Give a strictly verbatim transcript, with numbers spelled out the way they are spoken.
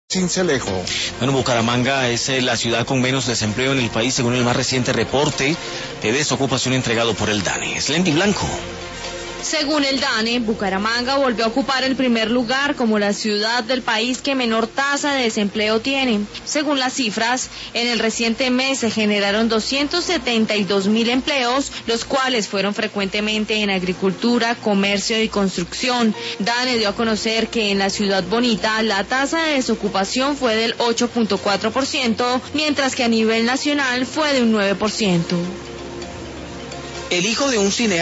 Cincelejo. Bueno, Bucaramanga es eh, la ciudad con menos desempleo en el país según el más reciente reporte de desocupación entregado por el DANE. Slendy Blanco. Según el DANE, Bucaramanga volvió a ocupar el primer lugar como la ciudad del país que menor tasa de desempleo tiene. Según las cifras, en el reciente mes se generaron doscientos setenta y dos mil empleos, los cuales fueron frecuentemente en agricultura, comercio y construcción. DANE dio a conocer que en la ciudad bonita la tasa de desocupación fue del ocho punto cuatro por ciento, mientras que a nivel nacional fue de un nueve por ciento. El hijo de un cineasta